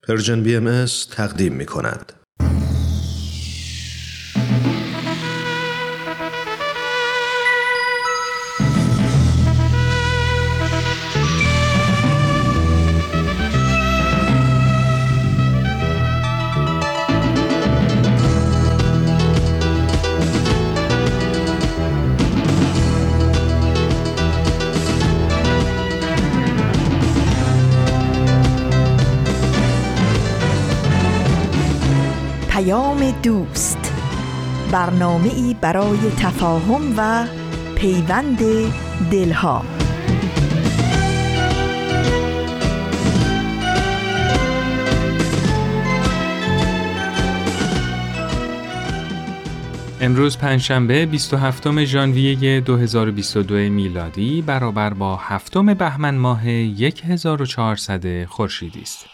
پرژن BMS تقدیم می کند. دوست، برنامه‌ای برای تفاهم و پیوند دلها. امروز پنجشنبه 27 ژانویه 2022 میلادی برابر با 7 بهمن ماه 1400 خورشیدی است.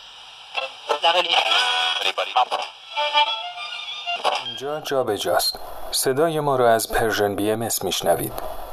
اینجا جا به جاست. صدای ما را از پرژن BMS میشنوید.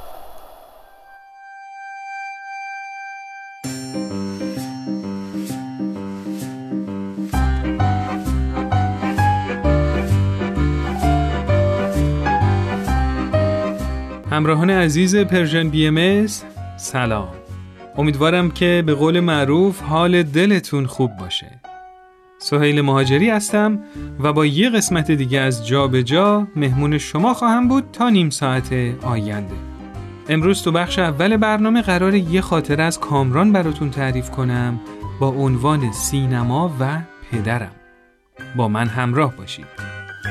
همراهان عزیز پرژن BMS سلام. امیدوارم که به قول معروف حال دلتون خوب باشه. سهیل مهاجری هستم و با یه قسمت دیگه از جا به جا مهمون شما خواهم بود تا نیم ساعت آینده. امروز تو بخش اول برنامه قراره یه خاطره از کامران براتون تعریف کنم با عنوان سینما و پدرم. با من همراه باشید.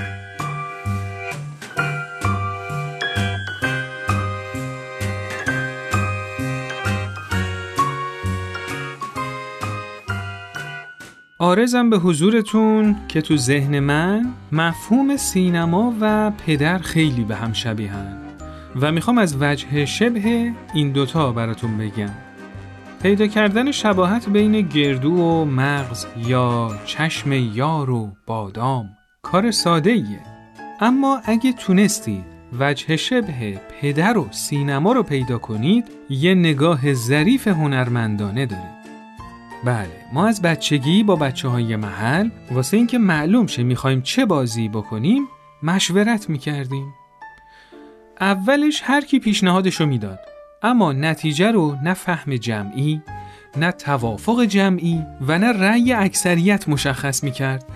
عارضم به حضورتون که تو ذهن من مفهوم سینما و پدر خیلی به هم شبیهن و میخوام از وجه شبه این دوتا براتون بگم. پیدا کردن شباهت بین گردو و مغز یا چشم یار و بادام کار ساده ایه، اما اگه تونستید وجه شبه پدر و سینما رو پیدا کنید یه نگاه ظریف هنرمندانه دارید. بله، ما از بچگی با بچه‌های محل واسه اینکه معلوم شه می‌خوایم چه بازی بکنیم مشورت می‌کردیم. اولش هر کی پیشنهادشو میداد، اما نتیجه رو نه فهم جمعی، نه توافق جمعی و نه رأی اکثریت مشخص می‌کرد.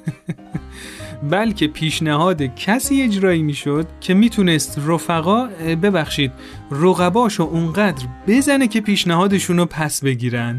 بلکه پیشنهاد کسی اجرایی می‌شد که میتونست رقباشو اونقدر بزنه که پیشنهادشونو پس بگیرن.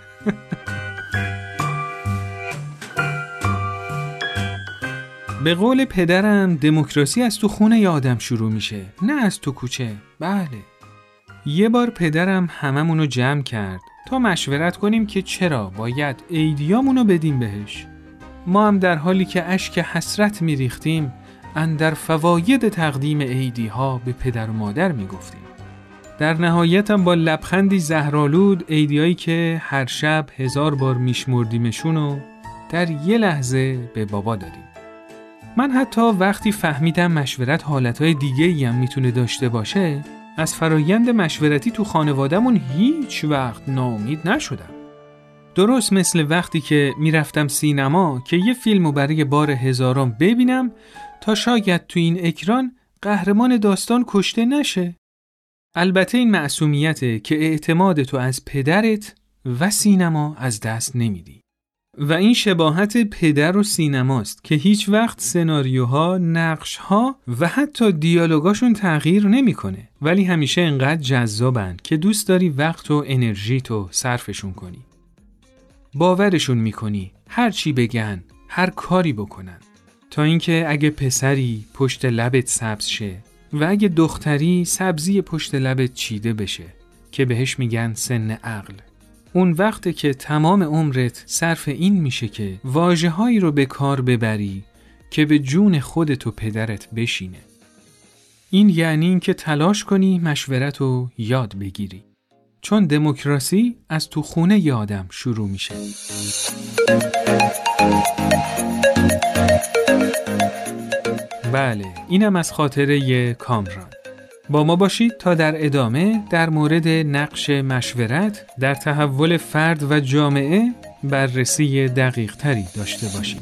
به قول پدرم دموکراسی از تو خونه ی آدم شروع میشه، نه از تو کوچه. بله، یه بار پدرم هممونو جمع کرد تا مشورت کنیم که چرا باید عیدیامونو بدیم بهش. ما هم در حالی که اشک حسرت میریختیم اندر فواید تقدیم عیدی‌ها به پدر و مادر میگفتیم. در نهایت هم با لبخندی زهرآلود عیدیایی که هر شب 1000 بار میشمردیمشونو در یه لحظه به بابا دادیم. من حتی وقتی فهمیدم مشورت حالتهای دیگه‌ای هم میتونه داشته باشه از فرایند مشورتی تو خانواده‌مون هیچ وقت ناامید نشدم. درست مثل وقتی که میرفتم سینما که یه فیلمو برای بار 1000م ببینم تا شاید تو این اکران قهرمان داستان کشته نشه. البته این معصومیته که اعتماد تو از پدرت و سینما از دست نمیدی. و این شباهت پدر و سینماست که هیچ وقت سناریوها، نقشها و حتی دیالوگاشون تغییر نمیکنه، ولی همیشه انقدر جذابن که دوست داری وقت و انرژی تو صرفشون کنی. باورشون میکنی هر چی بگن، هر کاری بکنن، تا اینکه اگه پسری پشت لبت سبز شه و اگه دختری سبزی پشت لبت چیده بشه که بهش میگن سن عقل. اون وقته که تمام عمرت صرف این میشه که واژه‌هایی رو به کار ببری که به جون خودت و پدرت بشینه. این یعنی این که تلاش کنی مشورت رو یاد بگیری، چون دموکراسی از تو خونه ی آدم شروع میشه. بله، اینم از خاطره کامران. با ما باشید تا در ادامه در مورد نقش مشورت در تحول فرد و جامعه بررسی دقیق تری داشته باشیم.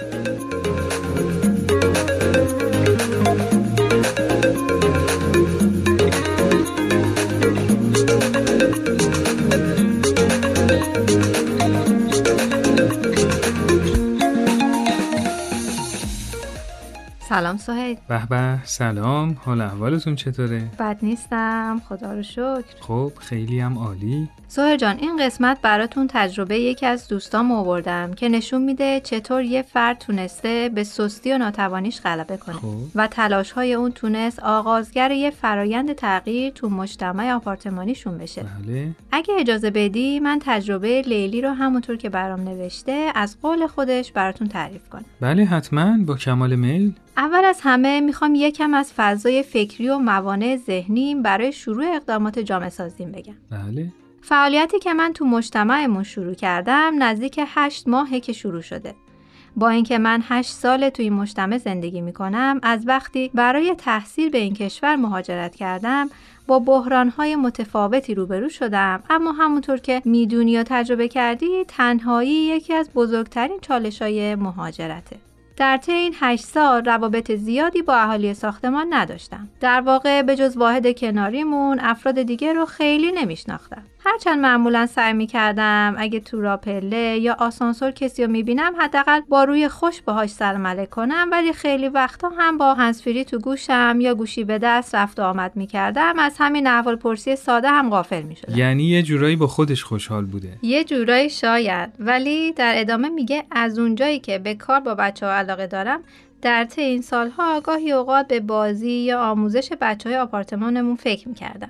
سلام سهیل. به به، سلام. حال احوالتون چطوره؟ بد نیستم، خدا رو شکر. خب خیلی هم عالی. سهیل جان، این قسمت براتون تجربه یکی از دوستام آوردم که نشون میده چطور یه فرد تونسته به سستی و ناتوانیش غلبه کنه و تلاش‌های اون تونست آغازگر یه فرایند تغییر تو مجتمع آپارتمانیشون بشه. بله. اگه اجازه بدی من تجربه لیلی رو همونطور که برام نوشته از قول خودش براتون تعریف کنم. بله حتما، با کمال میل. اول از همه میخوام یکم از فضای فکری و موانع ذهنیم برای شروع اقدامات جامعه سازیم بگم. بله. فعالیتی که من تو مجتمعمون شروع کردم نزدیک 8 ماهه که شروع شده. با اینکه من 8 ساله تو این مجتمع زندگی میکنم، از وقتی برای تحصیل به این کشور مهاجرت کردم با بحرانهای متفاوتی روبرو شدم، اما همونطور که میدونی یا تجربه کردی تنهایی یکی از بزرگترین چالش‌های مهاجرته. در طی این 8 سال روابط زیادی با اهالی ساختمان نداشتم. در واقع به جز واحد کناریمون افراد دیگه رو خیلی نمیشناختم. هرچند معمولا سعی می‌کردم اگه تو راپله یا آسانسور کسی رو می‌بینم حداقل با روی خوش باهاش سلام علیک کنم، ولی خیلی وقتا هم با هندزفری تو گوشم یا گوشی به دست رفت و آمد می‌کردم. از همین احوالپرسی ساده هم غافل می‌شدم. یعنی یه جورایی با خودش خوشحال بوده. یه جورایی شاید، ولی در ادامه میگه از اونجایی که به کار با بچه‌ها علاقه دارم، در طی این سال‌ها گاهی اوقات به بازی یا آموزش بچه‌های آپارتمانمون فکر می‌کردم.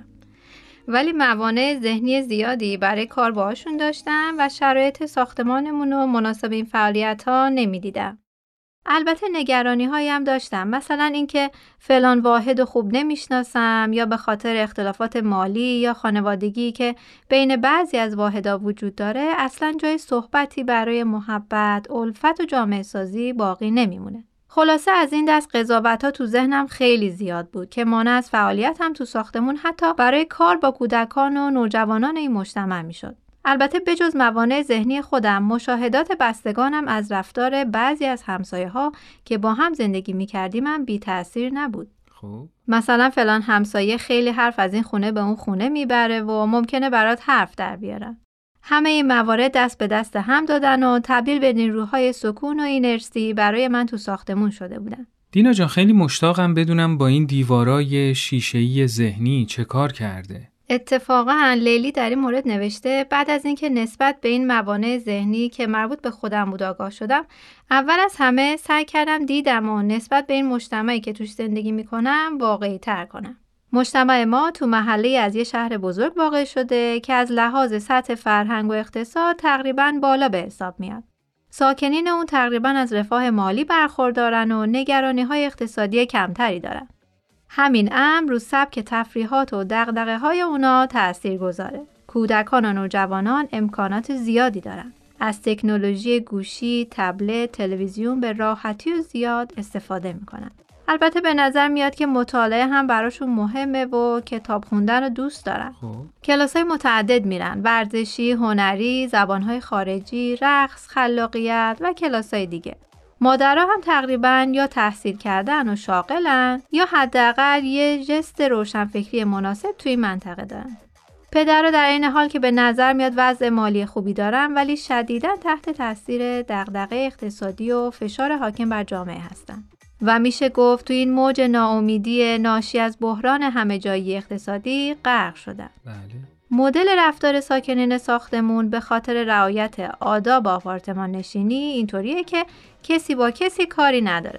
ولی موانع ذهنی زیادی برای کار باهاشون داشتم و شرایط ساختمانمون رو مناسب این فعالیت‌ها نمی‌دیدم. البته نگرانی‌هایی هم داشتم، مثلا اینکه فلان واحد خوب نمی‌شناسم یا به خاطر اختلافات مالی یا خانوادگی که بین بعضی از واحدها وجود داره اصلاً جای صحبتی برای محبت، الفت و جامعه سازی باقی نمیمونه. خلاصه از این دست قضاوت‌ها تو ذهنم خیلی زیاد بود که مانع از فعالیتم تو ساختمون حتی برای کار با کودکان و نوجوانان این مجتمع میشد. البته بجز موانع ذهنی خودم، مشاهدات بستگانم از رفتار بعضی از همسایه‌ها که با هم زندگی می‌کردیم هم بی تأثیر نبود. خب مثلا فلان همسایه خیلی حرف از این خونه به اون خونه میبره و ممکنه برات حرف در بیارن. همه این موارد دست به دست هم دادن و تبدیل به نیروهای سکون و اینرسی برای من تو ساختمون شده بودن. دینا جان، خیلی مشتاقم بدونم با این دیوارای شیشه‌ای ذهنی چه کار کرده؟ اتفاقا لیلی در این مورد نوشته بعد از اینکه نسبت به این موانع ذهنی که مربوط به خودم بود آگاه شدم، اول از همه سعی کردم دیدم و نسبت به این مجتمعی که توش زندگی میکنم واقعی تر کنم. مجتمع ما تو محله از یه شهر بزرگ واقع شده که از لحاظ سطح فرهنگ و اقتصاد تقریباً بالا به حساب میاد. ساکنین اون تقریباً از رفاه مالی برخوردارن و نگرانی‌های اقتصادی کمتری دارن. همین امر رو سبک تفریحات و دغدغه‌های اونا تأثیر گذاره. کودکان و نوجوانان امکانات زیادی دارن. از تکنولوژی گوشی، تبلت، تلویزیون به راحتی و زیاد استفاده میکنن. البته به نظر میاد که مطالعه هم براشون مهمه و کتاب خوندن رو دوست دارن. کلاس‌های متعدد میرن، ورزشی، هنری، زبان‌های خارجی، رقص، خلاقیت و کلاس‌های دیگه. مادرها هم تقریباً یا تحصیل کردن و شاغلن یا حداقل یه جست روشنفکری مناسب توی منطقه دارن. پدرها در این حال که به نظر میاد وضع مالی خوبی دارن ولی شدیداً تحت تاثیر دغدغه اقتصادی و فشار حاکم بر جامعه هستن. و میشه گفت تو این موج ناامیدی ناشی از بحران همه جایی اقتصادی غرق شدن. بله. مدل رفتار ساکنین ساختمون به خاطر رعایت آداب آپارتمان نشینی اینطوریه که کسی با کسی کاری نداره.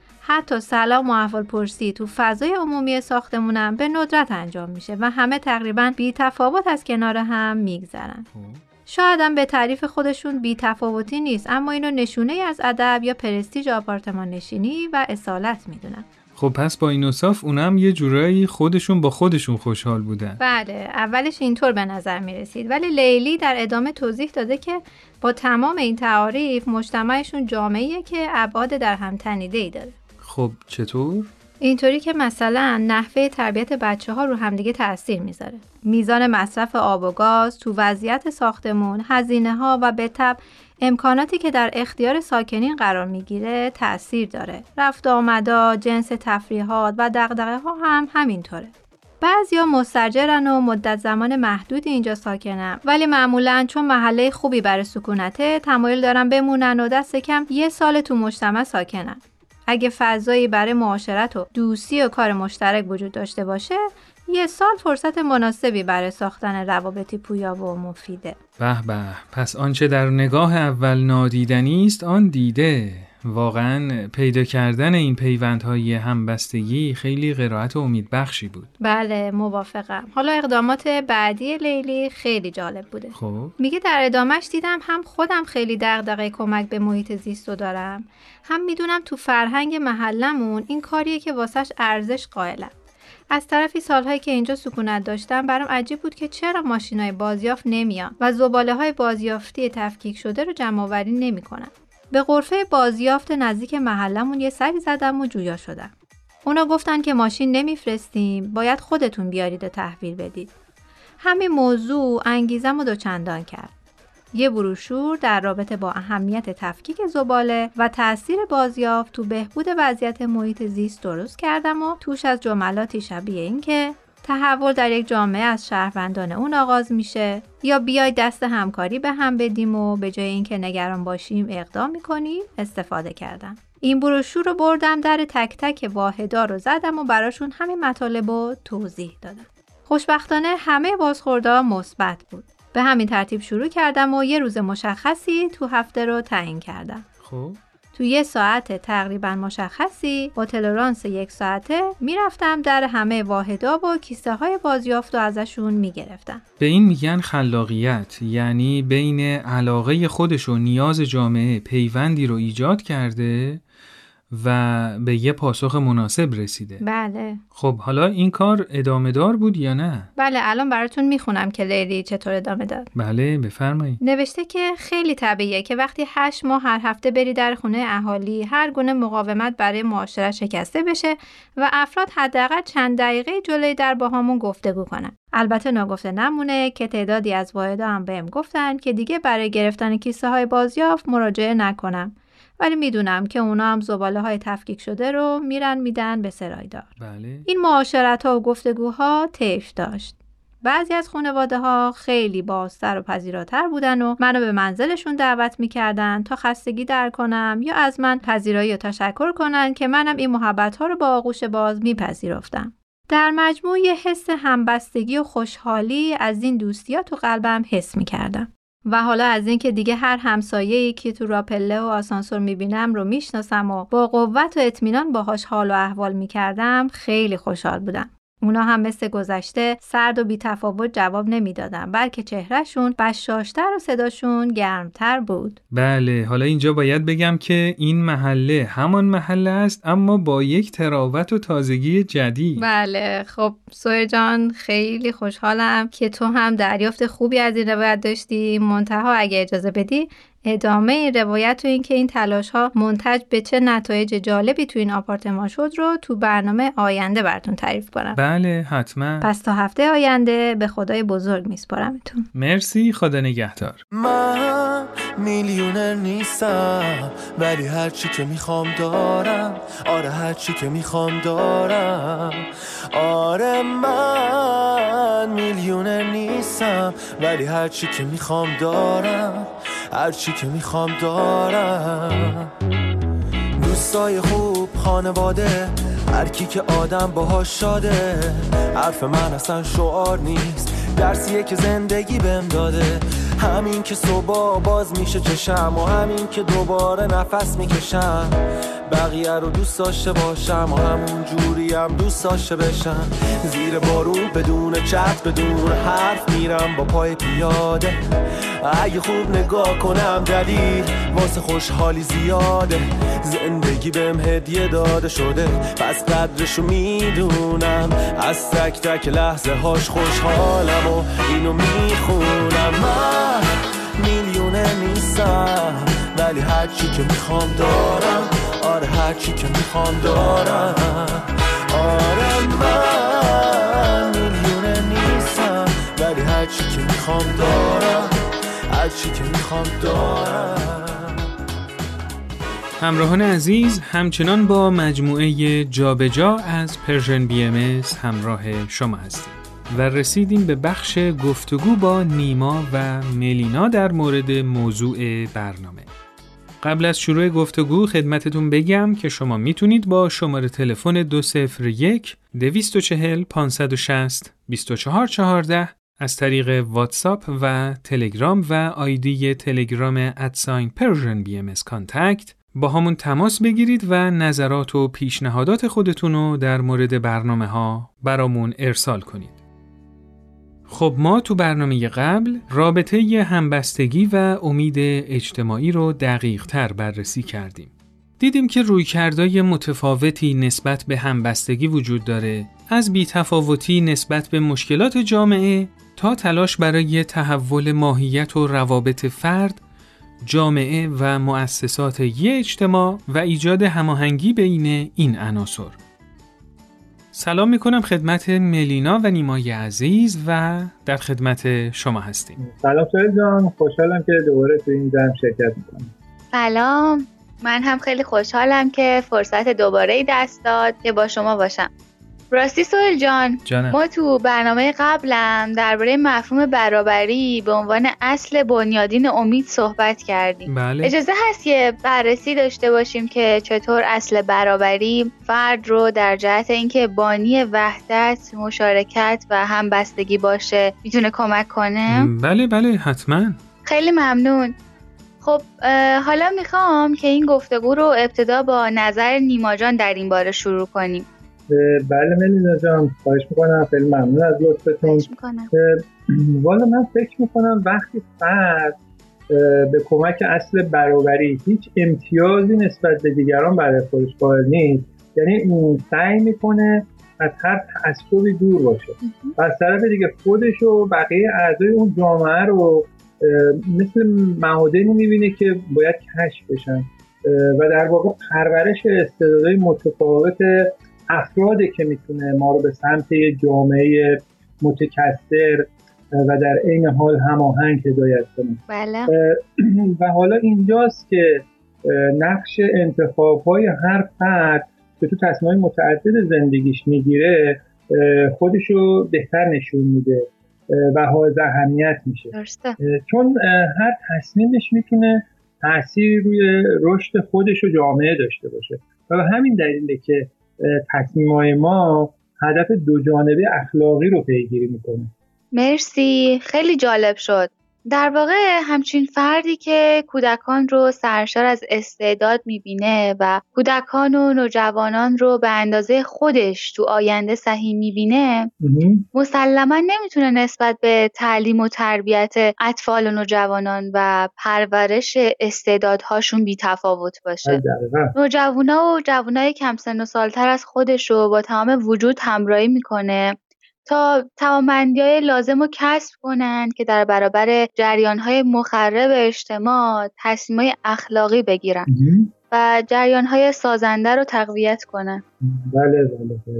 حتی سلام و احوالپرسی تو فضای عمومی ساختمونم به ندرت انجام میشه و همه تقریباً بی تفاوت از کنار هم میگذرن. شاید هم به تعریف خودشون بی تفاوتی نیست، اما اینو نشونه از ادب یا پرستیژ آپارتمان نشینی و اصالت میدونن. خب پس با این اوصاف اونم یه جورایی خودشون با خودشون خوشحال بودن. بله، اولش اینطور به نظر میرسید، ولی لیلی در ادامه توضیح داده که با تمام این تعاریف مجتمعشون جامعه‌ایه که ابعاد در هم تنیده‌ای داره. خب چطور؟ اینطوری که مثلا نحوه تربیت بچه‌ها رو همدیگه تأثیر میذاره. میزان مصرف آب و گاز تو وضعیت ساختمون، هزینه‌ها و به تبع امکاناتی که در اختیار ساکنین قرار میگیره تأثیر داره. رفت و آمدا، جنس تفریحات و دغدغه‌ها هم همینطوره. بعضیا مستاجرن و مدت زمان محدودی اینجا ساکنن، ولی معمولاً چون محله خوبی برای سکونته تمایل دارن بمونن و دست کم 1 سال تو مجتمع ساکنن. اگه فضایی برای معاشرت و دوستی و کار مشترک وجود داشته باشه، 1 سال فرصت مناسبی برای ساختن روابطی پویا و مفیده. به به، پس آنچه در نگاه اول نادیدنی است آن دیده. واقعاً پیدا کردن این پیوندهای همبستگی خیلی قرائت و امیدبخشی بود. بله، موافقم. حالا اقدامات بعدی لیلی خیلی جالب بوده. خب میگه در ادامهش دیدم هم خودم خیلی دغدغه کمک به محیط زیست رو دارم، هم میدونم تو فرهنگ محلمون این کاریه که واسش ارزش قائلم. از طرفی سالهایی که اینجا سکونت داشتم برام عجیب بود که چرا ماشینای بازیافت نمیان و زباله‌های بازیافتی تفکیک شده رو جمع‌آوری نمی‌کنن. به غرفه بازیافت نزدیک محلمون یه سری زدم و جویا شدم. اونا گفتن که ماشین نمیفرستیم، باید خودتون بیارید و تحویل بدید. همین موضوع انگیزم رو دوچندان کرد. یه بروشور در رابطه با اهمیت تفکیک زباله و تأثیر بازیافت تو بهبود وضعیت محیط زیست درست کردم و توش از جملاتی شبیه این که تحول در یک جامعه از شهروندان اون آغاز میشه، یا بیای دست همکاری به هم بدیم و به جای اینکه نگران باشیم اقدام میکنیم استفاده کردم. این بروشور رو بردم در تک تک واحدا رو زدم و براشون همین مطالب رو توضیح دادم. خوشبختانه همه بازخوردها مثبت بود. به همین ترتیب شروع کردم و یه روز مشخصی تو هفته رو تعیین کردم. خب تو 1 ساعت تقریبا مشخصی با تلرانس 1 ساعته میرفتم در همه واحدا و کیسه های بازیافت رو ازشون میگرفتم. به این میگن خلاقیت، یعنی بین علاقه خودش و نیاز جامعه پیوندی رو ایجاد کرده و به یه پاسخ مناسب رسیده. بله. خب حالا این کار ادامه دار بود یا نه؟ بله، الان براتون میخونم که لیلی چطور ادامه داد. بله بفرمایید. نوشته که خیلی طبیعیه که وقتی 8 ماه هر هفته بری در خونه اهالی، هر گونه مقاومت برای معاشرت شکسته بشه و افراد حداقل چند دقیقه جلوی در با همون گفتگو کنن. البته ناگفته نمونه که تعدادی از واحدا هم بهم گفتن که دیگه برای گرفتن کیسه های بازیافت مراجعه نکنم، ولی میدونم که اونا هم زباله های تفکیک شده رو میدن به سرایدار. بله. این معاشرت ها و گفتگوها طیف داشت. بعضی از خانواده ها خیلی بازتر و پذیراتر بودن و منو به منزلشون دعوت میکردن تا خستگی در کنم یا از من پذیرایی و تشکر کنن که منم این محبت ها رو با آغوش باز میپذیرفتم. در مجموع یه حس همبستگی و خوشحالی از این دوستی‌ها تو قلبم حس میکردم. و حالا از این که دیگه هر همسایه‌ای که تو راپله و آسانسور میبینم رو میشناسم و با قوت و اطمینان باهاش حال و احوال میکردم خیلی خوشحال بودم. اونا هم مثل گذشته سرد و بی‌تفاوت جواب نمیدادن، بلکه چهرهشون بشاشتر و صداشون گرمتر بود. بله، حالا اینجا باید بگم که این محله همان محله است، اما با یک تراوت و تازگی جدید. بله، خب سوهر جان خیلی خوشحالم که تو هم دریافت خوبی از این روایت داشتی. منتها اگه اجازه بدی ادامه این روایت و این که این تلاش ها منتج به چه نتایج جالبی تو این آپارتمان شد رو تو برنامه آینده براتون تعریف کنم. بله حتما. پس تا هفته آینده به خدای بزرگ میسپارمتون. مرسی، خدا نگهدار. من میلیونر نیستم ولی هر چی که میخوام دارم. آره هر چی که میخوام دارم. آره من میلیونر نیستم ولی هر چی که میخوام دارم. هر چی که میخوام دارم. دوستای خوب، خانواده، هر کی که آدم باهاش شاده. حرف من اصلا شعار نیست، درسیه که زندگی بهم داده. همین که صبح باز میشه چشم و همین که دوباره نفس میکشم. بقیه رو دوست داشته باشم و همون جوری هم دوست داشته بشم. زیر بارون بدون چتر بدون حرف میرم با پای پیاده. اگه خوب نگاه کنم دلیل واسه خوشحالی زیاده. زندگی بهم هدیه داده شده پس قدرشو میدونم. از تک تک لحظه هاش خوشحالم و اینو میخونم. من میلیونه نیستم ولی هر چی که میخوام دارم. آره هر چی که میخوام دارم. آره من میلیونه نیستم ولی هرچی که میخوام دارم، هرچی که میخوام دارم. همراهان عزیز، همچنان با مجموعه جابجا از پرژن BMS همراه شما هستیم و رسیدیم به بخش گفتگو با نیما و ملینا در مورد موضوع برنامه. قبل از شروع گفتگو خدمتتون بگم که شما میتونید با شماره تلفن 201-240-560-2414 از طریق واتساپ و تلگرام و آیدی تلگرام @Persian BMS کانتکت با همون تماس بگیرید و نظرات و پیشنهادات خودتون رو در مورد برنامه ها برامون ارسال کنید. خب ما تو برنامه قبل رابطه همبستگی و امید اجتماعی رو دقیق تر بررسی کردیم. دیدیم که رویکردهای متفاوتی نسبت به همبستگی وجود داره، از بی‌تفاوتی نسبت به مشکلات جامعه تا تلاش برای تحول ماهیت و روابط فرد، جامعه و مؤسسات یک اجتماع و ایجاد هماهنگی بین این عناصر. سلام میکنم خدمت ملینا و نیمای عزیز و در خدمت شما هستیم. سلام سهیل جان، خوشحالم که دوباره تو این جمع شرکت میکنم. سلام، من هم خیلی خوشحالم که فرصت دوباره دست داد که با شما باشم. راستی سهیل جان، ما تو برنامه قبلم درباره مفهوم برابری به عنوان اصل بنیادین امید صحبت کردیم. بله. اجازه هست که بررسی داشته باشیم که چطور اصل برابری فرد رو در جهت اینکه بانی وحدت، مشارکت و همبستگی باشه میتونه کمک کنه؟ بله حتما. خیلی ممنون. خب حالا میخوام که این گفتگو رو ابتدا با نظر نیما جان در این باره شروع کنیم. بله ملینا جان، خواهش میکنم، خیلی ممنون از لطفتون. والا من فکر میکنم وقتی فرد به کمک اصل برابری هیچ امتیازی نسبت به دیگران برای خودش قائل نیست، یعنی سعی میکنه از هر تعصبی دور باشه و از طرف دیگه خودش و بقیه اعضای اون جامعه رو مثل معادنی میبینه که باید کشف بشن و در واقع پرورش استعدادهای متفاوت افرادی که میتونه ما رو به سمت یه جامعه متکثر و در عین حال هماهنگ هدایت کنه. بله. و حالا اینجاست که نقش انتخاب‌های هر فرد که تو تصمیم‌های متعدد زندگیش میگیره خودشو بهتر نشون میده و حائز اهمیت میشه. درسته. چون هر تصمیمش میتونه تأثیری روی رشد خودش و جامعه داشته باشه و به همین دلیله که تصمیم‌های ما هدف دو جانبه اخلاقی رو پیگیری میکنه. مرسی، خیلی جالب شد. در واقع همچین فردی که کودکان رو سرشار از استعداد میبینه و کودکان و نوجوانان رو به اندازه خودش تو آینده صحیح میبینه، مسلماً نمیتونه نسبت به تعلیم و تربیت اطفال و نوجوانان و پرورش استعدادهاشون بی‌تفاوت باشه. نوجوانا و جوانای کم سن و سالتر از خودش رو با تمام وجود همراهی میکنه تا توانمندی‌های لازم رو کسب کنن که در برابر جریان‌های مخرب اجتماع تصمیم‌های اخلاقی بگیرن و جریان‌های سازنده رو تقویت کنن. بله.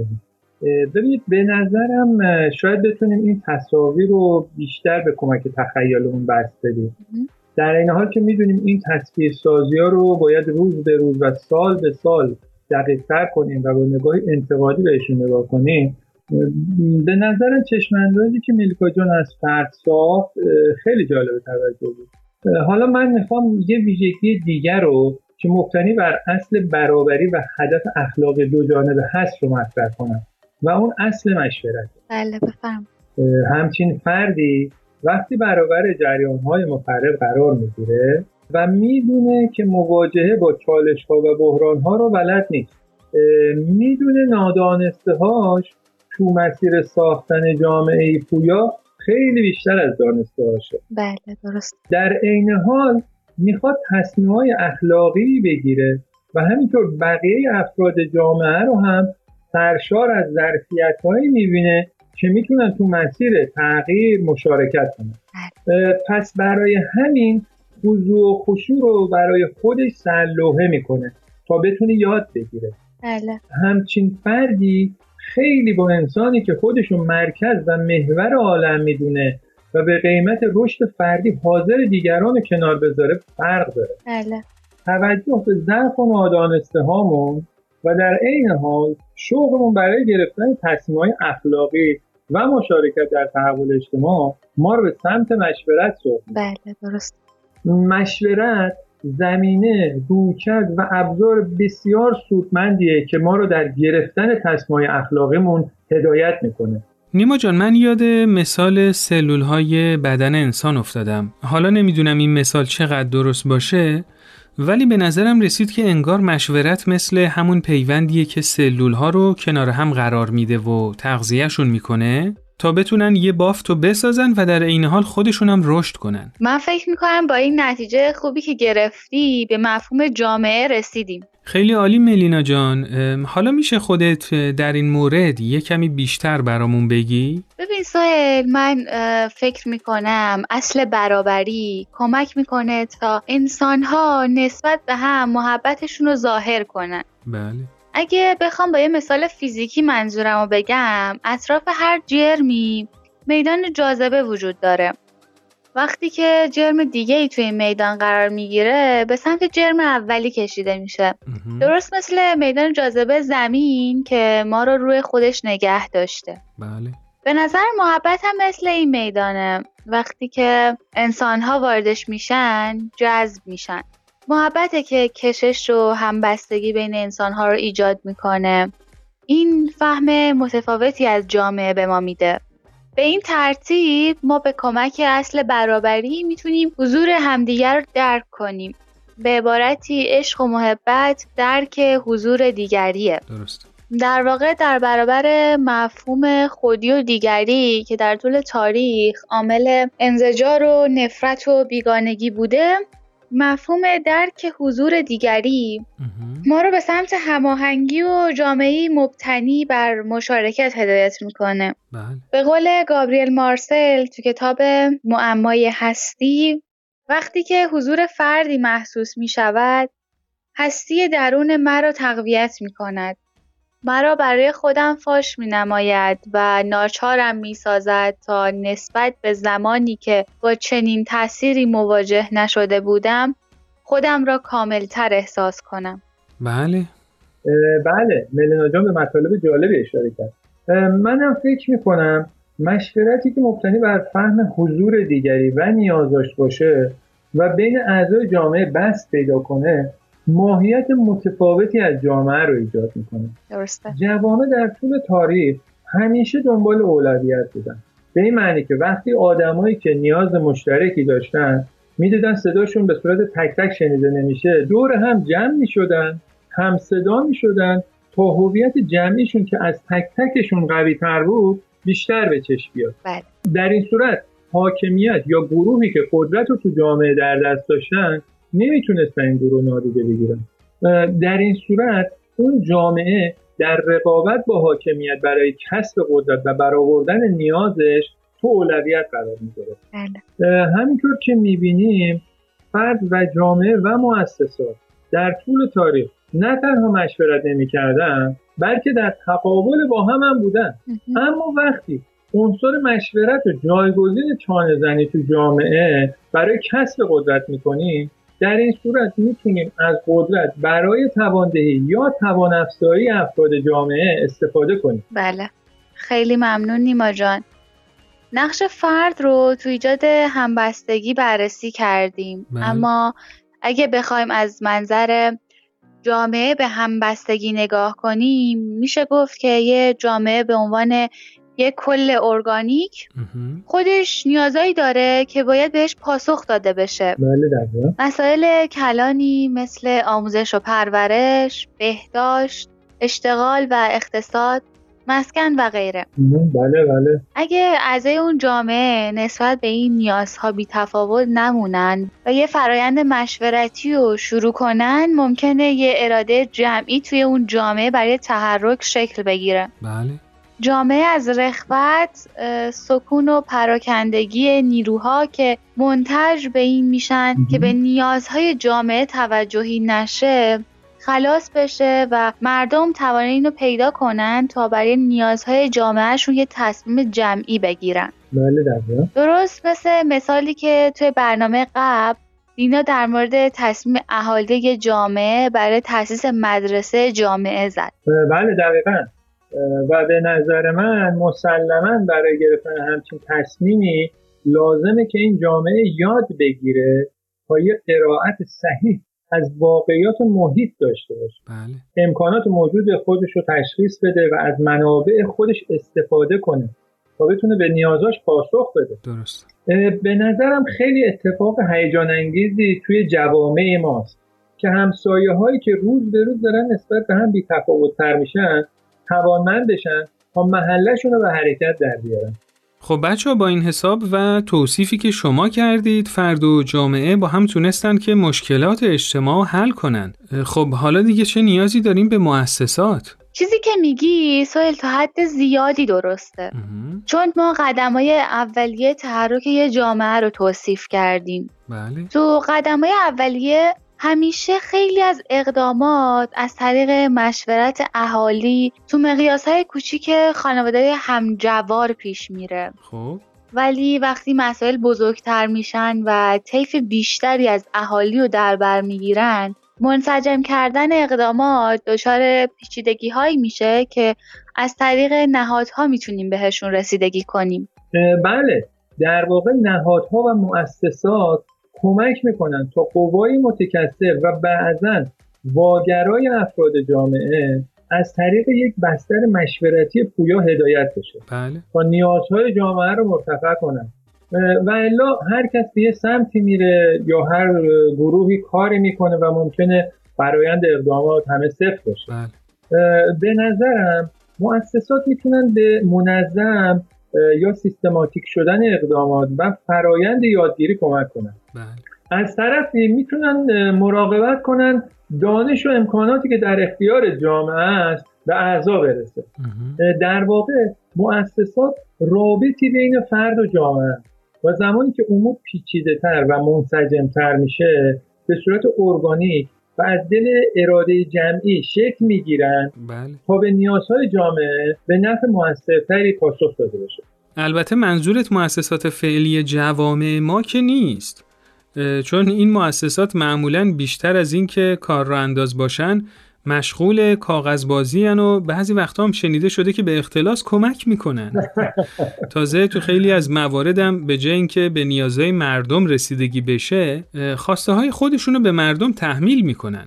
ببینید به نظرم شاید بتونیم این تصاویر رو بیشتر به کمک تخیلمون بسط بدیم. در این حال که می‌دونیم این تصویرسازی‌ها رو باید روز به روز و سال به سال دقیق‌تر کنیم و با نگاه انتقادی بهشون نگاه کنیم، به نظر چشم‌اندازی که ملیکا جان از فرد ساخت خیلی جالب توجه بود. حالا من میخوام یه ویژگی دیگر رو که مبتنی بر اصل برابری و هدف اخلاقی دو جانبه هست رو مطرح کنم و اون اصل مشورت. بله بفرمایید. همچین فردی وقتی برابر جریان‌های مخرب قرار میگیره و میدونه که مواجهه با چالش‌ها و بحران‌ها رو بلد نیست، میدونه نادانسته‌هاش تو مسیر ساختن جامعه پویا خیلی بیشتر از دانسته هاشه. بله درست. در عین حال میخواد تصمیم‌های اخلاقی بگیره و همینطور بقیه افراد جامعه رو هم سرشار از ظرفیت‌هایی میبینه که میتونن تو مسیر تغییر مشارکت کنن. پس برای همین خضوع و خشوع رو برای خودش سرلوحه میکنه تا بتونه یاد بگیره بله. همچین فردی خیلی با انسانی که خودشو مرکز و محور عالم میدونه و به قیمت رشد فردی حاضر دیگران رو کنار بذاره فرق داره. بله. توجه به ضعف و نادانسته هامون و در عین حال شوقمون برای گرفتن تصمیم‌های اخلاقی و مشارکت در تحول اجتماع ما رو به سمت مشورت سوق میده. بله درست. مشورت زمینه، رویکرد و ابزار بسیار سودمندیه که ما رو در گرفتن تصمیم‌های اخلاقیمون هدایت میکنه. نیما جان، من یاد مثال سلول‌های بدن انسان افتادم. حالا نمیدونم این مثال چقدر درست باشه، ولی به نظرم رسید که انگار مشورت مثل همون پیوندیه که سلول‌ها رو کنار هم قرار میده و تغذیه‌شون میکنه تا بتونن یه بافتو بسازن و در این حال خودشون هم رشد کنن. من فکر میکنم با این نتیجه خوبی که گرفتی به مفهوم جامعه رسیدیم. خیلی عالی ملینا جان. حالا میشه خودت در این مورد یه کمی بیشتر برامون بگی؟ ببین سهیل، من فکر میکنم اصل برابری کمک میکنه تا انسان‌ها نسبت به هم محبتشون رو ظاهر کنن. بله. اگه بخوام با یه مثال فیزیکی منظورم رو بگم، اطراف هر جرمی میدان جاذبه وجود داره. وقتی که جرم دیگه ای توی میدان قرار میگیره به سمت جرم اولی کشیده میشه. درست مثل میدان جاذبه زمین که ما رو روی خودش نگه داشته. بله. به نظر محبت هم مثل این میدانه. وقتی که انسان‌ها واردش میشن جذب میشن. محبته که کشش و همبستگی بین انسان‌ها رو ایجاد میکنه. این فهم متفاوتی از جامعه به ما میده. به این ترتیب ما به کمک اصل برابری میتونیم حضور همدیگر رو درک کنیم. به عبارتی عشق و محبت درک حضور دیگریه. درست. در واقع در برابر مفهوم خودی و دیگری که در طول تاریخ عامل انزجار و نفرت و بیگانگی بوده، مفهوم درک حضور دیگری ما رو به سمت هماهنگی و جامعه‌ای مبتنی بر مشارکت هدایت میکنه. بله. به قول گابریل مارسل تو کتاب معمای هستی، وقتی که حضور فردی محسوس میشود، هستی درون مرا تقویت میکند. مرا برای خودم فاش می‌نماید و ناچارم می‌سازد تا نسبت به زمانی که با چنین تأثیری مواجه نشده بودم خودم را کاملتر احساس کنم. بله. بله، ملینا جان به مطالب جالبی اشاره کرد. منم فکر می‌کنم مشورتی که مبتنی بر فهم حضور دیگری و نیازش باشه و بین اعضای جامعه بست پیدا کنه، ماهیت متفاوتی از جامعه رو ایجاد میکنه. درسته. جوامع در طول تاریخ همیشه دنبال اولویت بودن. به این معنی که وقتی آدمایی که نیاز مشترکی داشتن میدیدن صداشون به صورت تک تک شنیده نمیشه، دور هم جمع میشدن، هم صدا میشدن تا هویت جمعیشون که از تک تکشون قوی تر بود بیشتر به چشم بیاد. بله. در این صورت حاکمیت یا گروهی که قدرت رو تو جامعه در دست داشتن نمیتونستن این گروه نادیده بگیرن. در این صورت اون جامعه در رقابت با حاکمیت برای کسب قدرت و برآوردن نیازش تو اولویت قرار میگیره. همینطور که میبینیم فرد و جامعه و مؤسسات در طول تاریخ نه تنها مشورت نمیکردن بلکه در تقابل با هم بودن. اما وقتی عنصر مشورت و جایگزین چانه زنی تو جامعه برای کسب قدرت میکنیم، در این صورت میتونیم از قدرت برای تواندهی یا توان افزایی افراد جامعه استفاده کنیم. بله، خیلی ممنون نیما جان. نقش فرد رو تو ایجاد همبستگی بررسی کردیم. اما اگه بخوایم از منظر جامعه به همبستگی نگاه کنیم، میشه گفت که یه جامعه به عنوان یک کل ارگانیک خودش نیازایی داره که باید بهش پاسخ داده بشه. مسائل کلانی مثل آموزش و پرورش، بهداشت، اشتغال و اقتصاد، مسکن و غیره. بله. اگه اعضای اون جامعه نسبت به این نیازها بی تفاوت نمونن و یه فرایند مشورتی رو شروع کنن، ممکنه یه اراده جمعی توی اون جامعه برای تحرک شکل بگیره. بله. جامعه از رغبت، سکون و پراکندگی نیروها که منتج به این میشن که به نیازهای جامعه توجهی نشه خلاص بشه و مردم توانایی اینو پیدا کنن تا برای نیازهای جامعهشون یه تصمیم جمعی بگیرن. بله درست مثل مثالی که توی برنامه قبل دینا در مورد تصمیم اهالی جامعه برای تأسیس مدرسه جامعه زد. بله دقیقاً. و به نظر من مسلماً برای گرفتن همچین تصمیمی لازمه که این جامعه یاد بگیره تا یه قرائت صحیح از واقعیات محیط داشته باشه. بله. امکانات موجود خودش رو تشخیص بده و از منابع خودش استفاده کنه تا بتونه به نیازاش پاسخ بده. درست. به نظرم خیلی اتفاق هیجان انگیزی توی جوامع ماست که همسایه هایی که روز به روز دارن نسبت به هم بی‌تفاوت‌تر میشن توانمند بشن تا محله‌شون رو به حرکت در بیارن. خب بچه‌ها با این حساب و توصیفی که شما کردید فرد و جامعه با هم تونستن که مشکلات اجتماع حل کنن. خب حالا دیگه چه نیازی داریم به مؤسسات؟ چیزی که میگی سهیل تا حد زیادی درسته. چون ما قدم‌های اولیه تحرک یه جامعه رو توصیف کردیم. بله. تو قدم‌های اولیه همیشه خیلی از اقدامات از طریق مشورت اهالی تو مقیاس‌های کوچیک خانواده‌های همجوار پیش میره. خب ولی وقتی مسائل بزرگتر میشن و طیف بیشتری از اهالی رو در بر میگیرن، منسجم کردن اقدامات دچار پیچیدگی‌هایی میشه که از طریق نهادها میتونیم بهشون رسیدگی کنیم. بله، در واقع نهادها و مؤسسات کمک میکنن تا قوای متکثر و بعضاً واگرای افراد جامعه از طریق یک بستر مشورتی پویا هدایت بشه. بله. تا نیازهای جامعه رو مرتفع کنن. و الا هر کس به یه سمتی میره یا هر گروهی کاری میکنه و ممکنه فرایند اقدامات همه صفر باشه. بله. به نظرم مؤسسات میتونن به منظم یا سیستماتیک شدن اقدامات و فرایند یادگیری کمک کنن. بله. از طرفی میتونن مراقبت کنن دانش و امکاناتی که در اختیار جامعه است به اعضا برسه. در واقع مؤسسات رابطی بین فرد و جامعه و زمانی که امور پیچیده‌تر و منسجم‌تر میشه به صورت ارگانیک و از دل اراده جمعی شکل میگیرن. بله. تا به نیازهای جامعه به نفع موثرتری پاسخ داده بشه. البته منظورت مؤسسات فعلی جوامع ما که نیست، چون این مؤسسات معمولاً بیشتر از این که کار را انداز باشن مشغول کاغذبازی هن و بعضی وقتا هم شنیده شده که به اختلاس کمک میکنن. تازه تو خیلی از مواردم به جای اینکه به نیازهای مردم رسیدگی بشه خواسته های خودشونو به مردم تحمیل میکنن.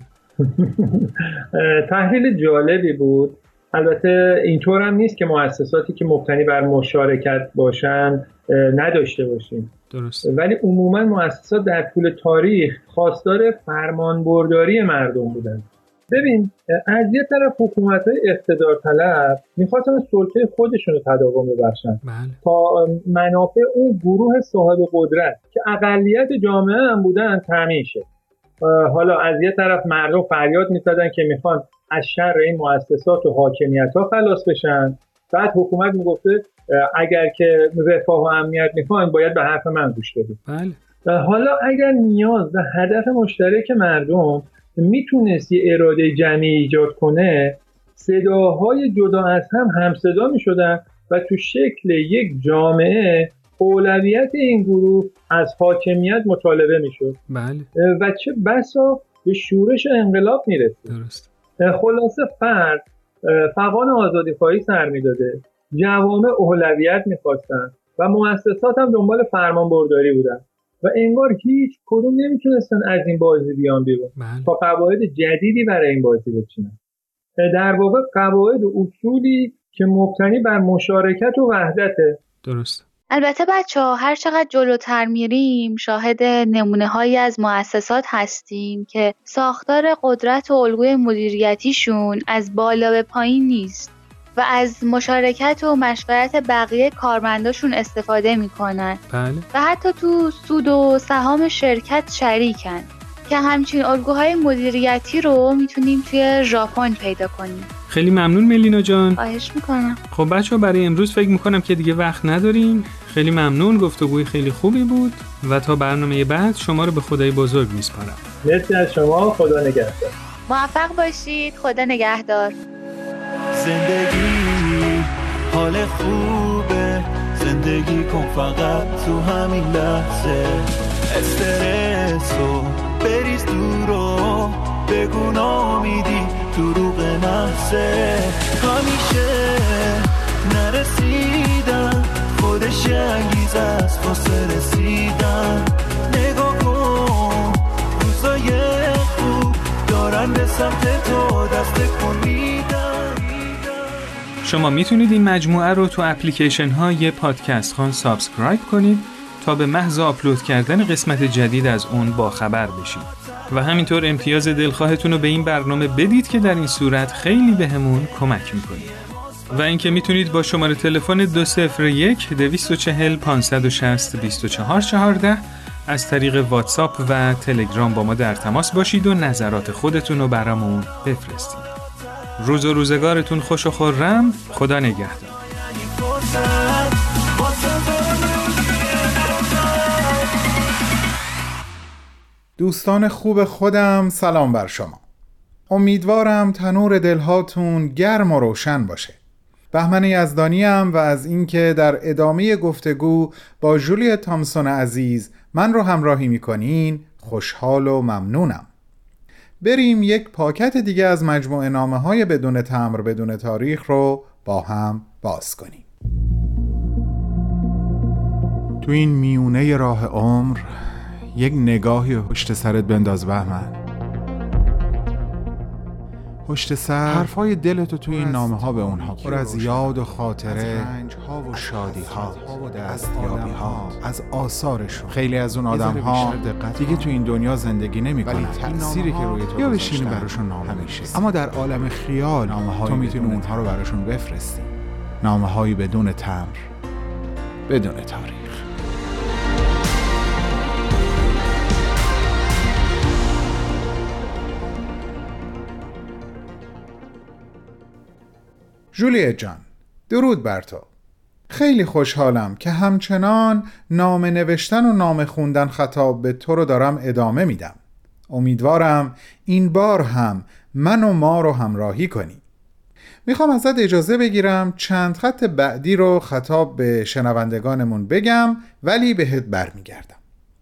تحلیل جالبی بود. البته اینطور هم نیست که مؤسساتی که مبتنی بر مشارکت باشن نداشته باشیم. درست. ولی عموما مؤسسات در طول تاریخ خواستار فرمانبرداری مردم بودن. ببین، از یه طرف حکومت‌های اقتدار طلب می‌خواستن سلطه خودشون رو تداوم ببخشن. بله. تا منافع اون گروه صاحب قدرت که اقلیت جامعه هم بودن تامین شه. حالا از یه طرف مردم فریاد می‌زدن که میخوان از شر این مؤسسات و حاکمیت‌ها خلاص بشن. بعد حکومت میگفته اگر که رفاه و امنیت میخواین باید به حرف من گوش بدید. بله. حالا اگر نیاز و هدف مشترک مردم میتونست یه اراده جمعی ایجاد کنه، صداهای جدا از هم همصدا میشدن و تو شکل یک جامعه اولویت این گروه از حاکمیت مطالبه میشد. بله. و چه بسا به شورش انقلاب میرسید. درست. خلاصه فرد فغان آزادی‌خواهی سر میداده، جوامع اولویت میخواستن و مؤسسات هم دنبال فرمانبرداری بودن و انگار هیچ کدوم نمیتونستن از این بازی بیان بیرون. بله. تا قواعد جدیدی برای این بازی بچینن. در واقع قواعد و اصولی که مبتنی بر مشارکت و وحدته. درست. البته بچه‌ها هر چقدر جلوتر میریم شاهد نمونه‌هایی از مؤسسات هستیم که ساختار قدرت و الگوی مدیریتیشون از بالا به پایین نیست و از مشارکت و مشورت بقیه کارمنداشون استفاده میکنن. بله. و حتی تو سود و سهام شرکت شریکن که همچین الگوهای مدیریتی رو میتونیم توی ژاپن پیدا کنیم. خیلی ممنون ملینا جان. خواهش میکنم. خب بچه‌ها برای امروز فکر میکنم که دیگه وقت نداریم. خیلی ممنون، گفتگوی خیلی خوبی بود و تا برنامه بعد شما رو به خدای بزرگ میسپارم. مرسی از شما، خدا نگهدار. موفق باشید. خدا نگهدار. زندگی حال خوبه، زندگی کن فقط تو همین لحظه. استرسو بریز دورو، بگو نامیدی دروغ محضه. همیشه نرسیدم خودش انگیزه است واسه رسیدن. نگاه کن روزای خوب دارن به سمت تو دست کن میدن. شما میتونید این مجموعه رو تو اپلیکیشن های پادکست خان سابسکرایب کنید تا به محض آپلود کردن قسمت جدید از اون با خبر بشید و همینطور امتیاز دلخواهتون رو به این برنامه بدید که در این صورت خیلی بهمون کمک میکنید. و اینکه میتونید با شماره تلفن 201-240-560-2414 از طریق واتساپ و تلگرام با ما در تماس باشید و نظرات خودتون رو برامون بفرستید. روز و روزگارتون خوش و خرم. خدا نگهدار. دوستان خوب خودم، سلام بر شما. امیدوارم تنور دلهاتون گرم و روشن باشه. بهمن یزدانیم و از اینکه در ادامه گفتگو با جولیت تامسون عزیز من رو همراهی میکنین خوشحال و ممنونم. بریم یک پاکت دیگه از مجموعه نامه‌های بدون تمر بدون تاریخ رو با هم باز کنیم. تو این میونه راه عمر یک نگاهی پشت سرت بنداز بهمن. پشت سر حرفای دلتو توی این نامه ها به اونها پر از یاد و خاطره، رنج‌ها و شادی‌ها و دستیابی‌ها، از آثارشون. خیلی از اون آدم‌ها دیگه تو این دنیا زندگی نمی‌کنن، ولی تأثیری که روی تو یا بشینی براشون نامه میشه. اما در عالم خیال تو میتونی اونها رو براشون بفرستی. نامه‌هایی بدون تمر، بدون تاریخ. جولیت جان، درود بر تو. خیلی خوشحالم که همچنان نامه نوشتن و نامه خوندن خطاب به تو رو دارم ادامه میدم. امیدوارم این بار هم من و ما رو همراهی کنی. میخوام ازت اجازه بگیرم چند خط بعدی رو خطاب به شنوندگانمون بگم، ولی بهت برمیگردم.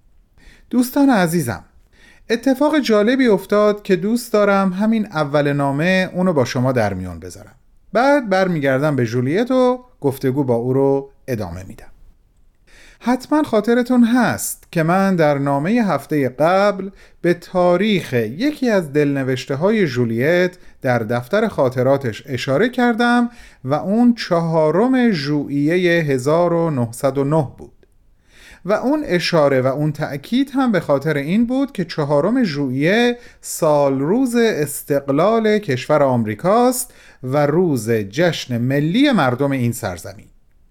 دوستان عزیزم، اتفاق جالبی افتاد که دوست دارم همین اول نامه اونو با شما در میون بذارم. بعد برمیگردم به جولیت و گفتگو با او رو ادامه میدم. حتما خاطرتون هست که من در نامه هفته قبل به تاریخ یکی از دلنوشته های جولیت در دفتر خاطراتش اشاره کردم و اون 4 ژوئیه 1909 بود. و اون اشاره و اون تأکید هم به خاطر این بود که 4 ژوئیه سال روز استقلال کشور آمریکاست و روز جشن ملی مردم این سرزمین.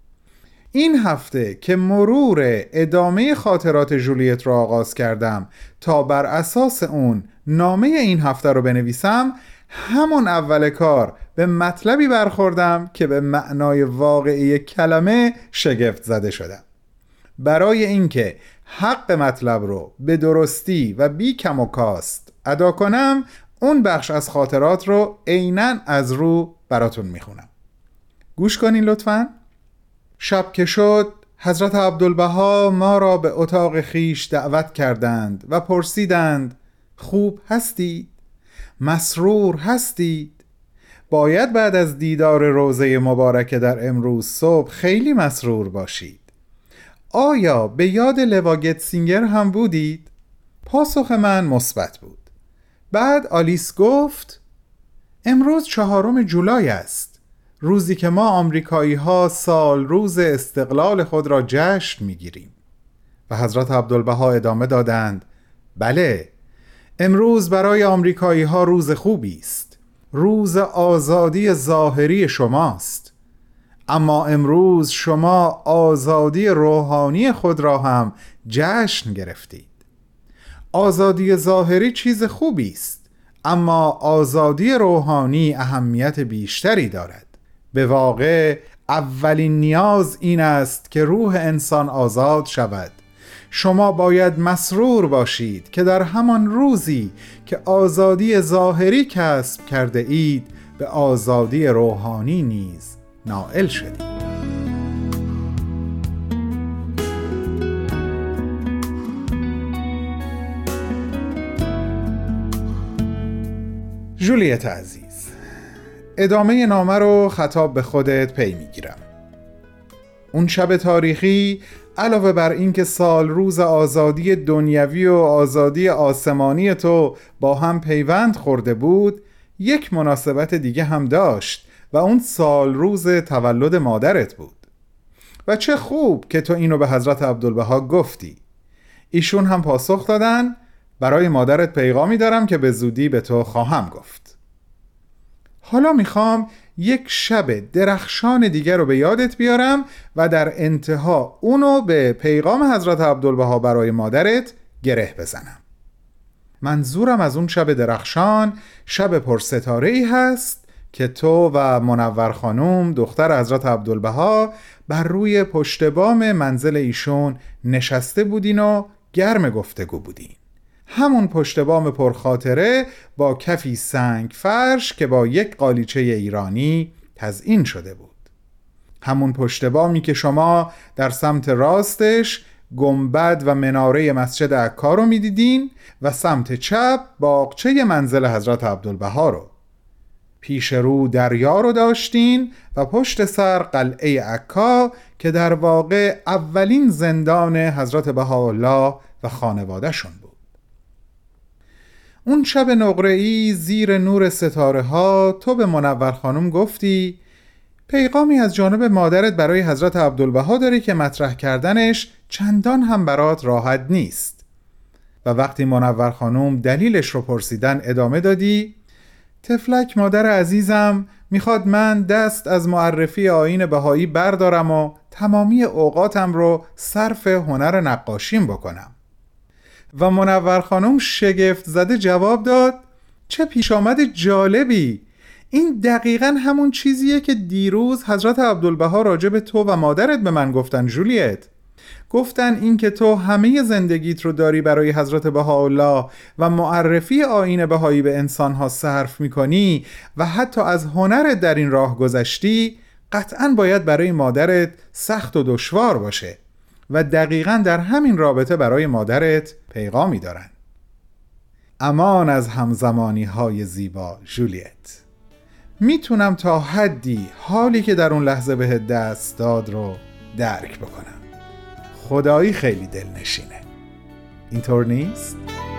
این هفته که مرور ادامه خاطرات جولیت را آغاز کردم تا بر اساس اون نامه این هفته رو بنویسم، همون اول کار به مطلبی برخوردم که به معنای واقعی کلمه شگفت زده شدم. برای اینکه حق مطلب رو به درستی و بی کم و کاست ادا کنم، اون بخش از خاطرات رو عیناً از رو براتون میخونم. گوش کنین لطفاً. شب که شد، حضرت عبدالبها ما را به اتاق خیش دعوت کردند و پرسیدند خوب هستید؟ مسرور هستید؟ باید بعد از دیدار روضه مبارکه در امروز صبح خیلی مسرور باشید. آیا به یاد لواگتسینگر هم بودید؟ پاسخ من مثبت بود. بعد آلیس گفت امروز 4 جولای است، روزی که ما آمریکایی ها سال روز استقلال خود را جشن میگیریم. و حضرت عبدالبها ادامه دادند بله، امروز برای آمریکایی ها روز خوبی است، روز آزادی ظاهری شماست، اما امروز شما آزادی روحانی خود را هم جشن گرفتید. آزادی ظاهری چیز خوبی است، اما آزادی روحانی اهمیت بیشتری دارد. به واقع اولین نیاز این است که روح انسان آزاد شود، شما باید مسرور باشید که در همان روزی که آزادی ظاهری کسب کرده اید به آزادی روحانی نیز نائل شدید. جولیت عزیز، ادامه نامه رو خطاب به خودت پی میگیرم. اون شب تاریخی علاوه بر این که سال روز آزادی دنیوی و آزادی آسمانی تو با هم پیوند خورده بود، یک مناسبت دیگه هم داشت و اون سال روز تولد مادرت بود. و چه خوب که تو اینو به حضرت عبدالبها گفتی. ایشون هم پاسخ دادن برای مادرت پیغامی دارم که به زودی به تو خواهم گفت. حالا میخوام یک شب درخشان دیگر رو به یادت بیارم و در انتها اونو به پیغام حضرت عبدالبها برای مادرت گره بزنم. منظورم از اون شب درخشان شب پرستاره ای هست که تو و منور خانم دختر حضرت عبدالبها بر روی پشت بام منزل ایشون نشسته بودین و گرم گفتگو بودین. همون پشت بام پرخاطره با کفی سنگ فرش که با یک قالیچه ایرانی تزیین شده بود. همون پشت بامی که شما در سمت راستش گنبد و مناره مسجد عکا رو میدیدین و سمت چپ باغچه منزل حضرت عبدالبها رو. پیش رو دریا رو داشتین و پشت سر قلعه عکا که در واقع اولین زندان حضرت بهاءالله و خانواده شون بود. اون شب نقره‌ای زیر نور ستاره ها تو به منور خانم گفتی پیغامی از جانب مادرت برای حضرت عبدالبها داری که مطرح کردنش چندان هم برات راحت نیست. و وقتی منور خانم دلیلش رو پرسیدن ادامه دادی طفلک مادر عزیزم میخواد من دست از معرفی آیین بهایی بردارم و تمامی اوقاتم رو صرف هنر نقاشیم بکنم. و منور خانم شگفت زده جواب داد چه پیش آمد جالبی، این دقیقاً همون چیزیه که دیروز حضرت عبدالبها راجع به تو و مادرت به من گفتن جولیت. گفتن این که تو همه زندگیت رو داری برای حضرت بهاءالله و معرفی آیین بهایی به انسانها صرف میکنی و حتی از هنرت در این راه گذشتی، قطعاً باید برای مادرت سخت و دشوار باشه و دقیقاً در همین رابطه برای مادرت پیغامی دارن. امان از همزمانی های زیبا جولیت. میتونم تا حدی حالی که در اون لحظه بهت دست داد رو درک بکنم. خدایی خیلی دلنشینه، اینطور نیست؟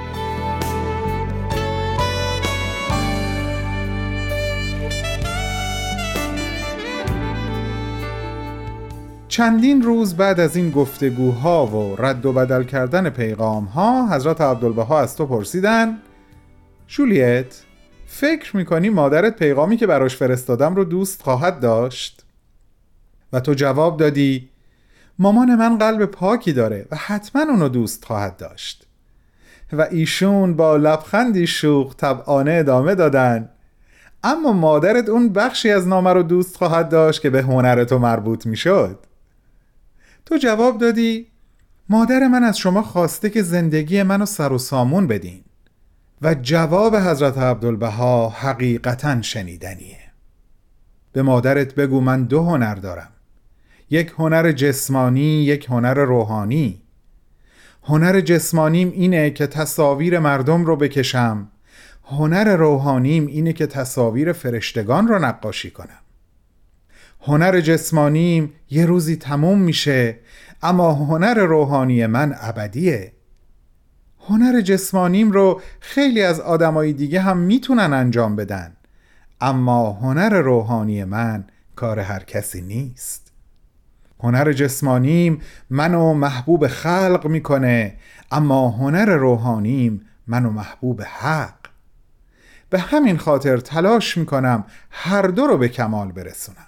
چندین روز بعد از این گفتگوها و رد و بدل کردن پیغامها حضرت عبدالبها از تو پرسیدن جولیت فکر میکنی مادرت پیغامی که براش فرستادم رو دوست خواهد داشت؟ و تو جواب دادی مامان من قلب پاکی داره و حتما اونو دوست خواهد داشت. و ایشون با لبخندی شوخ طبعانه ادامه دادن اما مادرت اون بخشی از نامه رو دوست خواهد داشت که به هنر تو مربوط میشد. تو جواب دادی مادر من از شما خواسته که زندگی منو سر و سامون بدین. و جواب حضرت عبدالبها حقیقتاً شنیدنیه. به مادرت بگو من دو هنر دارم، یک هنر جسمانی، یک هنر روحانی. هنر جسمانیم اینه که تصاویر مردم رو بکشم، هنر روحانیم اینه که تصاویر فرشتگان رو نقاشی کنم. هنر جسمانیم یه روزی تموم میشه اما هنر روحانی من ابدیه. هنر جسمانیم رو خیلی از آدمای دیگه هم میتونن انجام بدن اما هنر روحانی من کار هر کسی نیست. هنر جسمانیم منو محبوب خلق میکنه اما هنر روحانیم منو محبوب حق. به همین خاطر تلاش میکنم هر دو رو به کمال برسونم.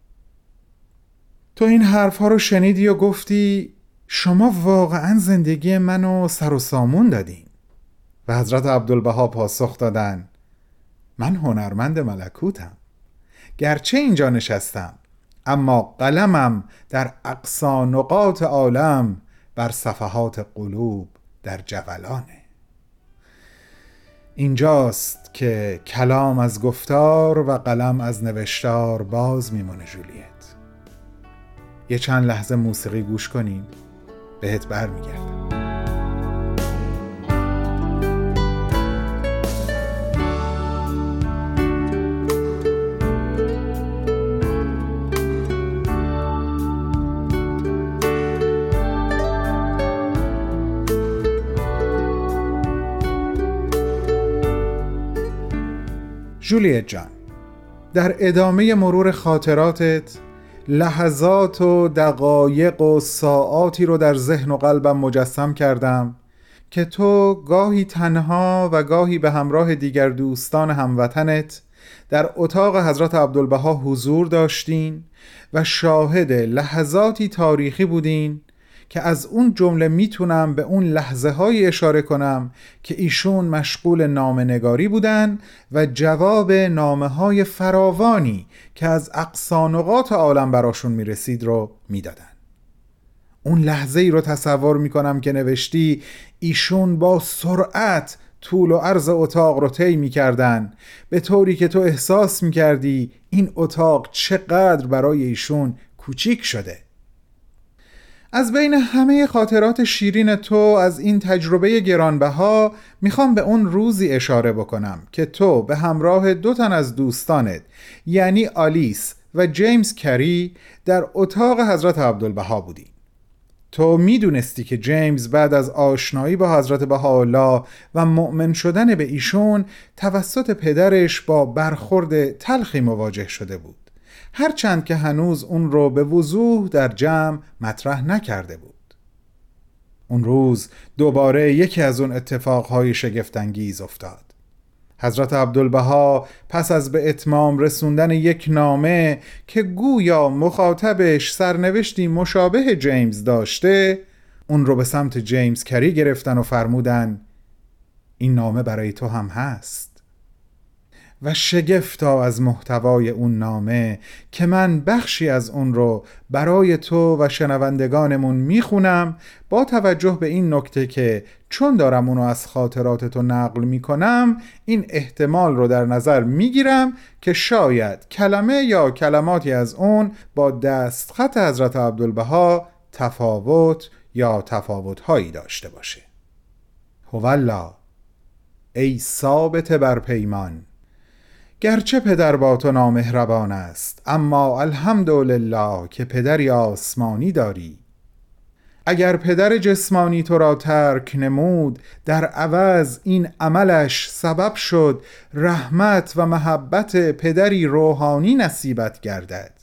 تو این حرفها رو شنیدی و گفتی شما واقعا زندگی منو سر و سامون دادین. و حضرت عبدالبها پاسخ دادن من هنرمند ملکوتم، گرچه اینجا نشستم اما قلمم در اقصا نقاط عالم بر صفحات قلوب در جولانه. اینجاست که کلام از گفتار و قلم از نوشتار باز میمونه جولیت. یه چند لحظه موسیقی گوش کنیم، بهت برمیگردم. جولیت جان، در ادامه مرور خاطراتت لحظات و دقایق و ساعاتی رو در ذهن و قلبم مجسم کردم که تو گاهی تنها و گاهی به همراه دیگر دوستان هموطنت در اتاق حضرت عبدالبها حضور داشتین و شاهد لحظاتی تاریخی بودین که از اون جمله میتونم به اون لحظه های اشاره کنم که ایشون مشغول نامه‌نگاری بودن و جواب نامه های فراوانی که از اقصا نقاط عالم براشون میرسید رو میدادن. اون لحظه ای رو تصور میکنم که نوشتی ایشون با سرعت طول و عرض اتاق رو طی میکردن، به طوری که تو احساس میکردی این اتاق چقدر برای ایشون کوچیک شده. از بین همه خاطرات شیرین تو از این تجربه گرانبها میخوام به اون روزی اشاره بکنم که تو به همراه 2 تن از دوستانت یعنی آلیس و جیمز کری در اتاق حضرت عبدالبها بودی. تو میدونستی که جیمز بعد از آشنایی با حضرت بهاءالله و مؤمن شدن به ایشون توسط پدرش با برخورد تلخی مواجه شده بود، هرچند که هنوز اون رو به وضوح در جمع مطرح نکرده بود. اون روز دوباره یکی از اون اتفاقهای شگفت‌انگیز افتاد. حضرت عبدالبها پس از به اتمام رسوندن یک نامه که گویا مخاطبش سرنوشتی مشابه جیمز داشته، اون رو به سمت جیمز کری گرفتن و فرمودن این نامه برای تو هم هست. و شگفتا از محتوای اون نامه که من بخشی از اون رو برای تو و شنوندگانمون میخونم، با توجه به این نکته که چون دارم اونو از خاطرات تو نقل میکنم، این احتمال رو در نظر میگیرم که شاید کلمه یا کلماتی از اون با دستخط حضرت عبدالبها تفاوت یا تفاوت‌هایی داشته باشه. هوالله، ای ثابت بر پیمان، گرچه پدر با تو نامهربان است، اما الحمدلله که پدری آسمانی داری. اگر پدر جسمانی تو را ترک نمود، در عوض این عملش سبب شد رحمت و محبت پدری روحانی نصیبت گردد.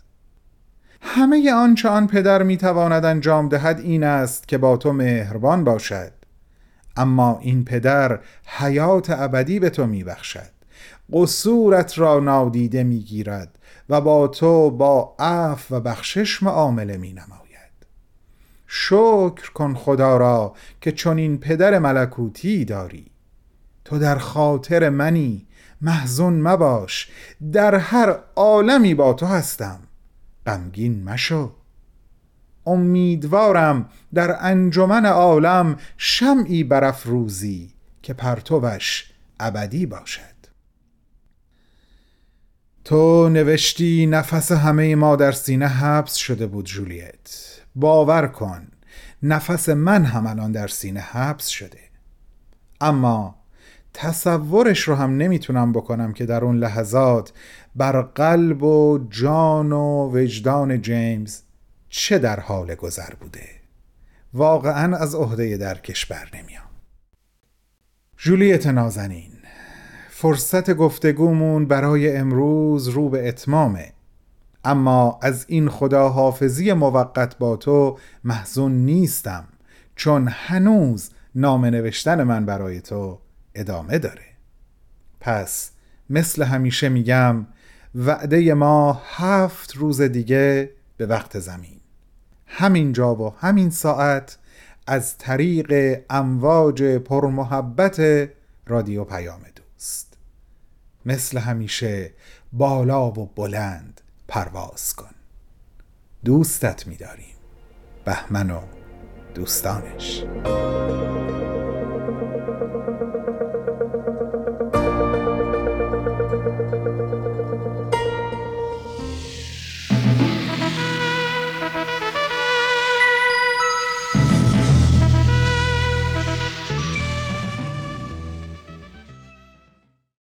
همه آنچه آن پدر میتواند انجام دهد این است که با تو مهربان باشد، اما این پدر حیات ابدی به تو میبخشد، قصورت را نادیده میگیرد و با تو با عفو و بخشش معامله می نماید. شکر کن خدا را که چنین پدر ملکوتی داری. تو در خاطر منی، محزون مباش، در هر عالمی با تو هستم، غمگین مشو. امیدوارم در انجمن عالم شمعی برافروزی که پرتوش ابدی باشد. تو نوشتی نفس همه ما در سینه حبس شده بود جولیت. باور کن نفس من هم الان در سینه حبس شده، اما تصورش رو هم نمیتونم بکنم که در اون لحظات بر قلب و جان و وجدان جیمز چه در حال گذر بوده. واقعا از عهده درکش بر نمیام. جولیت نازنین، فرصت گفتگومون برای امروز رو به اتمامه، اما از این خداحافظی موقت با تو محزون نیستم، چون هنوز نامه نوشتن من برای تو ادامه داره. پس مثل همیشه میگم وعده ما 7 روز دیگه به وقت زمین، همین جا و همین ساعت، از طریق امواج پرمحبت رادیو پیام دوست. مثل همیشه بالا و بلند پرواز کن. دوستت می‌داریم. بهمن و دوستانش.